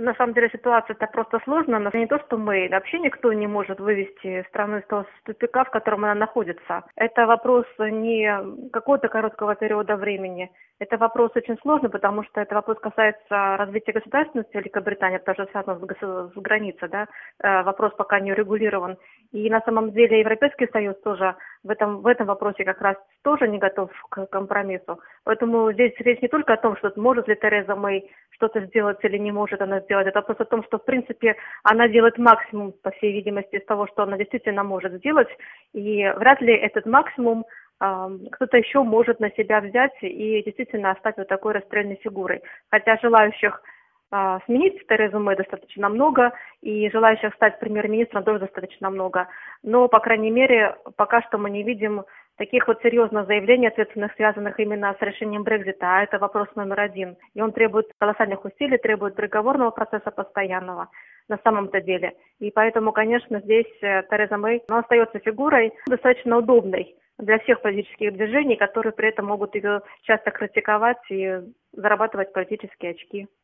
На самом деле ситуация-то просто сложная, но не то, что мы, вообще никто не может вывести страну из того тупика, в котором она находится. Это вопрос не какого-то короткого периода времени. Это вопрос очень сложный, потому что это вопрос касается развития государственности Великобритании, потому что связано с границей, да. Вопрос пока не урегулирован. И на самом деле Европейский Союз тоже в этом вопросе как раз тоже не готов к компромиссу. Поэтому здесь речь не только о том, что может ли Тереза Мэй что-то сделать или не может она сделать. Это вопрос о том, что в принципе она делает максимум, по всей видимости, из того, что она действительно может сделать. И вряд ли этот максимум кто-то еще может на себя взять и действительно стать вот такой расстрельной фигурой. Хотя желающих сменить Терезу Мэй достаточно много, и желающих стать премьер-министром тоже достаточно много. Но, по крайней мере, пока что мы не видим таких вот серьезных заявлений, ответственных, связанных именно с решением Брексита, а это вопрос номер один. И он требует колоссальных усилий, требует переговорного процесса постоянного на самом-то деле. И поэтому, конечно, здесь Тереза Мэй остается фигурой достаточно удобной для всех политических движений, которые при этом могут ее часто критиковать и зарабатывать политические очки.